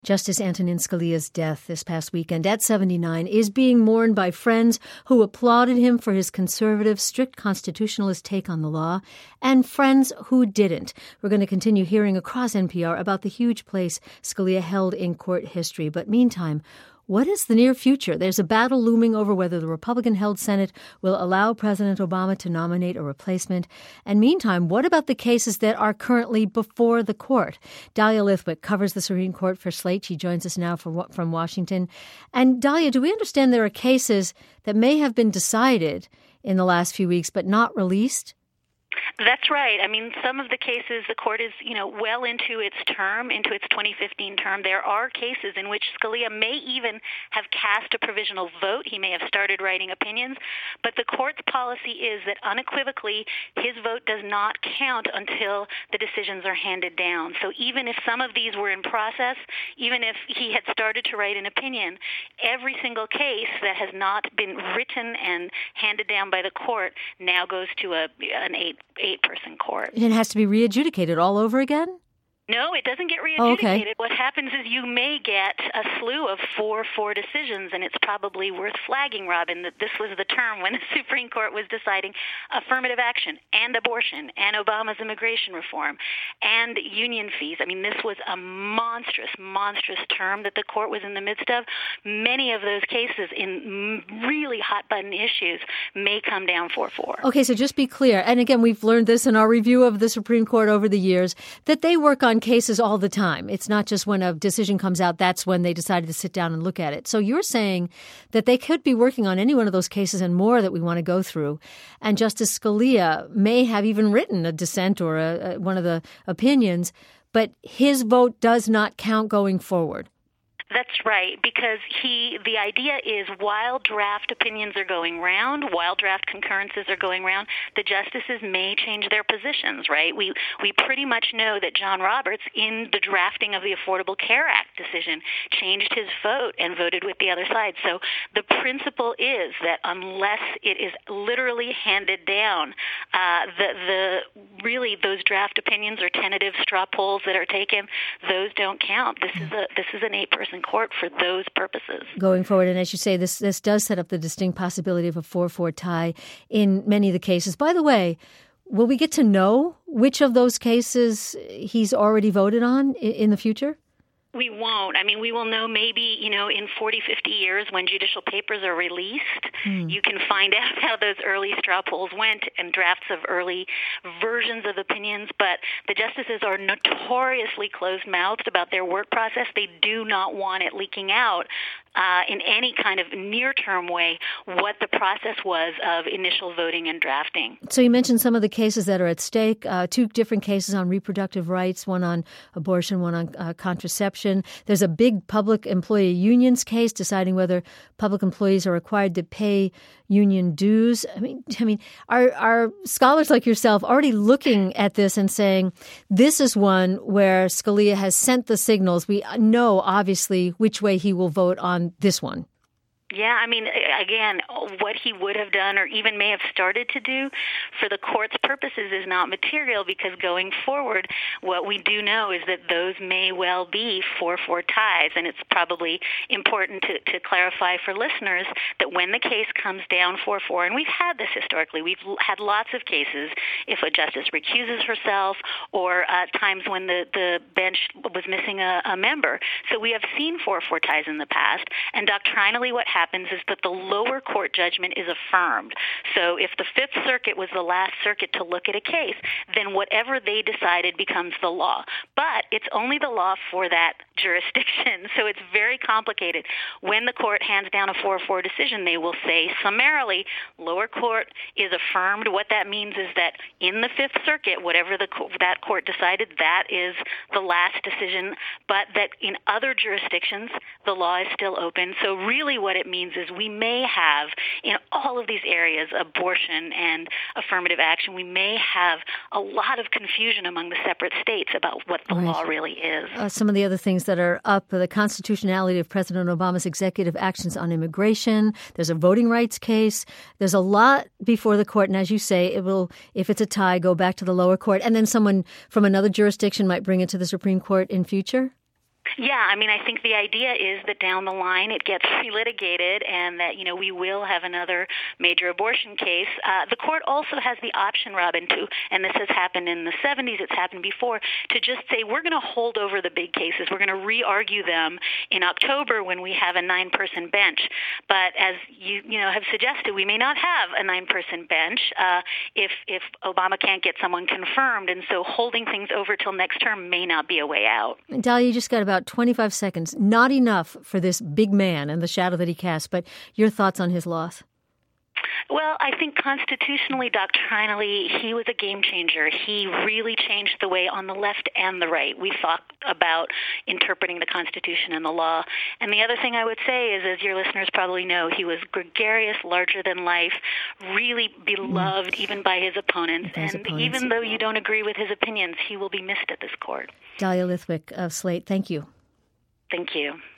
Justice Antonin Scalia's death this past weekend at 79 is being mourned by friends who applauded him for his conservative, strict constitutionalist take on the law, and friends who didn't. We're going to continue hearing across NPR about the huge place Scalia held in court history. But meantime, what is the near future? There's a battle looming over whether the Republican-held Senate will allow President Obama to nominate a replacement. And meantime, what about the cases that are currently before the court? Dahlia Lithwick covers the Supreme Court for Slate. She joins us now from Washington. And Dahlia, do we understand there are cases that may have been decided in the last few weeks but not released? That's right. I mean, some of the cases, the court is, well into its term, into its 2015 term. There are cases in which Scalia may even have cast a provisional vote. He may have started writing opinions. But the court's policy is that unequivocally his vote does not count until the decisions are handed down. So even if some of these were in process, even if he had started to write an opinion, every single case that has not been written and handed down by the court now goes to an eight-person court. It has to be re-adjudicated all over again? No, it doesn't get re-adjudicated. Okay. What happens is you may get a slew of 4-4 decisions, and it's probably worth flagging, Robin, that this was the term when the Supreme Court was deciding affirmative action and abortion and Obama's immigration reform and union fees. I mean, this was a monstrous, monstrous term that the court was in the midst of. Many of those cases in really hot-button issues may come down 4-4. Okay, so just be clear. And again, we've learned this in our review of the Supreme Court over the years, that they work on cases all the time. It's not just when a decision comes out, that's when they decided to sit down and look at it. So you're saying that they could be working on any one of those cases and more that we want to go through. And Justice Scalia may have even written a dissent or one of the opinions, but his vote does not count going forward. That's right, because the idea is while draft opinions are going round, while draft concurrences are going round, the justices may change their positions, right? We pretty much know that John Roberts, in the drafting of the Affordable Care Act decision, changed his vote and voted with the other side. So the principle is that unless it is literally handed down, really those draft opinions or tentative straw polls that are taken, those don't count. This is an 8-person court for those purposes. Going forward, and as you say, this does set up the distinct possibility of a 4-4 tie in many of the cases. By the way, will we get to know which of those cases he's already voted on in the future? We won't. I mean, we will know maybe, in 40, 50 years when judicial papers are released, you can find out how those early straw polls went and drafts of early versions of opinions. But the justices are notoriously closed-mouthed about their work process. They do not want it leaking out in any kind of near-term way what the process was of initial voting and drafting. So you mentioned some of the cases that are at stake, 2 different cases on reproductive rights, one on abortion, one on contraception. There's a big public employee unions case deciding whether public employees are required to pay union dues. I mean, are scholars like yourself already looking at this and saying, this is one where Scalia has sent the signals. We know, obviously, which way he will vote on this one. Yeah, I mean, again, what he would have done or even may have started to do for the court's purposes is not material, because going forward, what we do know is that those may well be 4-4 ties. And it's probably important to clarify for listeners that when the case comes down 4-4, and we've had this historically, we've had lots of cases if a justice recuses herself or times when the bench was missing a member. So we have seen 4-4 ties in the past, and doctrinally what happens is that the lower court judgment is affirmed. So if the Fifth Circuit was the last circuit to look at a case, then whatever they decided becomes the law. But it's only the law for that jurisdiction, so it's very complicated. When the court hands down a 4-4 decision, they will say summarily, lower court is affirmed. What that means is that in the Fifth Circuit, whatever that court decided, that is the last decision, but that in other jurisdictions, the law is still open. So really what it means is we may have, in all of these areas, abortion and affirmative action, we may have a lot of confusion among the separate states about what the law really is. Some of the other things that are up, the constitutionality of President Obama's executive actions on immigration. There's a voting rights case. There's a lot before the court. And as you say, it will, if it's a tie, go back to the lower court. And then someone from another jurisdiction might bring it to the Supreme Court in future? Yeah, I mean, I think the idea is that down the line it gets relitigated and that, we will have another major abortion case. The court also has the option, Robin, and this has happened in the 70s, it's happened before, to just say we're going to hold over the big cases. We're going to re-argue them in October when we have a 9-person bench. But as you have suggested, we may not have a 9-person bench if Obama can't get someone confirmed. And so holding things over till next term may not be a way out. Dahlia, you just got about 25 seconds. Not enough for this big man and the shadow that he casts, but your thoughts on his loss? Well, I think constitutionally, doctrinally, he was a game changer. He really changed the way on the left and the right we thought about interpreting the Constitution and the law. And the other thing I would say is, as your listeners probably know, he was gregarious, larger than life, really beloved even by his opponents. Even though you don't agree with his opinions, he will be missed at this court. Dahlia Lithwick of Slate, thank you. Thank you.